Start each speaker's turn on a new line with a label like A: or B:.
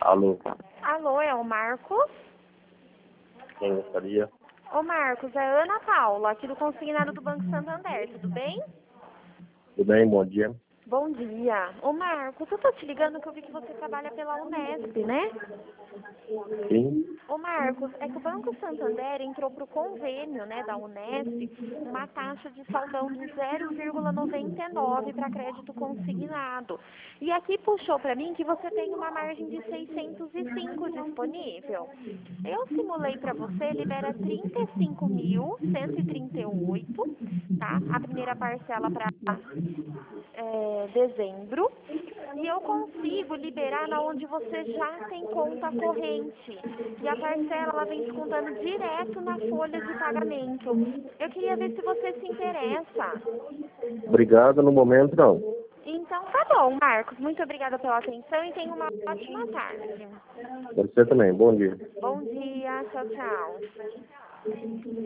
A: Alô,
B: Alô, é o Marcos?
A: quem gostaria?
B: Ô Marcos, é Ana Paula, aqui do consignado do Banco Santander, tudo bem?
A: Tudo bem? Bom dia.
B: Bom dia. Ô Marcos, eu tô te ligando que eu vi que você trabalha pela Unesp, né?
A: Sim,
B: Ô Marcos, é que o Banco Santander entrou pro convênio, né, da Unesp, uma taxa de saldão de 0,99 para crédito consignado. E aqui puxou para mim que você tem uma margem de 605 disponível. Eu simulei para você, libera 35.138, tá? A primeira parcela para dezembro. E eu consigo liberar na onde você já tem conta corrente. E a parcela ela vem descontando direto na folha de pagamento. Eu queria ver se você se interessa.
A: obrigado. No momento, não.
B: Então tá bom, Marcos. Muito obrigada pela atenção e tenha uma ótima tarde.
A: Você também. Bom dia.
B: Bom dia, tchau, tchau.